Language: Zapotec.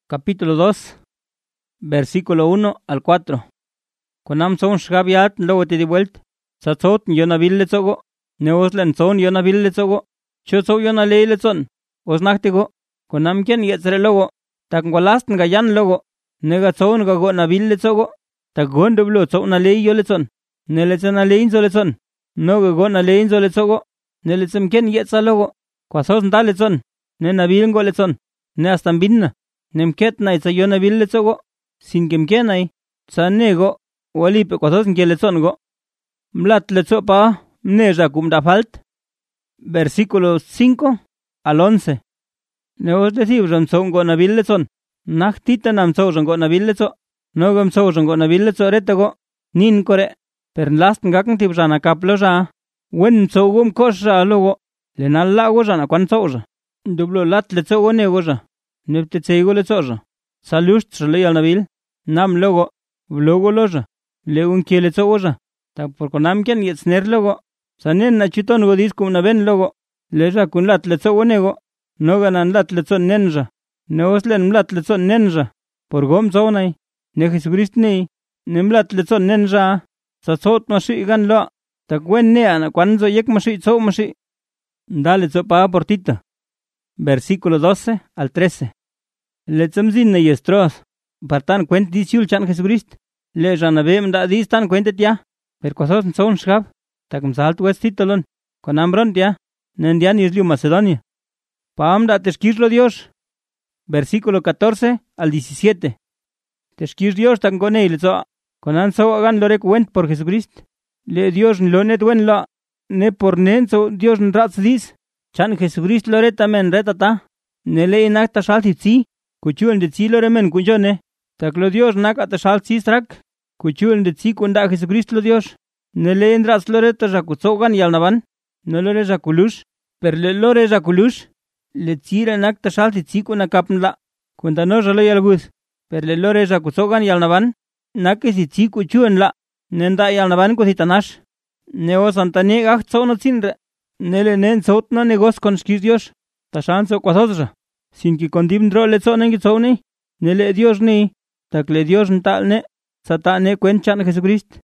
capítulo 2, versículo 1 al 4. Konam son shgabiat luego te di vuelta. Satsot yona ville tsogo. Neoslen son yona ville tsogo. Chotso yona leile son. Osnaktigo. Konam ken yetzre logo. Takngwalast ngayan logo. Nega son gago na ville tsogo. Takgon dublo tso na lei yole son. Neletsen na lein zole son. No gago na lein zole tsogo. Neletsem ken yetza logo. Kwasos ndale son. Ne na bilngole son. Ne hasta binna. Nemket na itza yona ville tsogo. Sin kemkenai. Tsanego. Walipe kwasos ngele son go. Mlat le tsopa. Mneja kumda falt. Versículo 5 al 11. Neos decibron son go na ville son. Nachtita nam son go na ville so. Nogam son go na ville so retago. Nin kore. Per last ngakn tibjana kaplo ja. Wen sogum kosha logo. Lenal lago jana kwan soja. Dublo lat le tsogo nego ja. Nepte tsego le soja. Salust le yalnabil. Nam logo. Logo loja. Leun kiele tsogo ja. Tak por konam ken yetsner logo. Sanen na chuton go diskum na ben logo. Leja kun lat le tsogo nego. Noganan lat le tson nenja. Neoslen lat le tson nenja. Por gom zonai. Ne Jesucrist ni. Nemlat le tson nenja. Sa tsot mashi gan lo. Tak wen ne ana kwanzo yek mashi tso mashi. Dale tsopa portita. Versículo 12 al 13. Le tsamzin ne yestros. Partan kwent disiul chan Jesucrist. Le janabem da dis tan kwente tia. Per kwasos son shab. Tak msalt west titolon. Con ambron tia. Nendian isliu Macedonia. Pam da teshkirlo Dios. Versículo 14 al 17. Teshkir Dios tan con él so. Con anso hagan lore cuent por Jesucrist. Le Dios lo net wen la. Ne por nenso Dios nrats dis. Chan Jesucrist loreta men retata. Ne le inacta shaltitzi. Kuchul de tzi lore men kujone. Tak lo Dios nakata shaltzi strak. Kuchul de tzi kunda Jesucrist lo Dios. Ne le inrats loreta jakutsogan yalnaban. Ne lore jakulush. Per le lore jakulush. Le tsira nakta shaltitzi kuna kapnla. Kunda no jalo yalguz. Per le lore jakutsogan yalnaban. Nakisi tzi kuchuen la. Nenda yalnaban kusitanash. Neo santane gach tsono tsinre. Nele nen sotna negos con skis Dios. Tashanso kwasosra. Sin ki kondim dro le tsonen ki tsoni. Nele Dios ni. Tak le Dios ntalne. Satane kwenchan Jesucrist.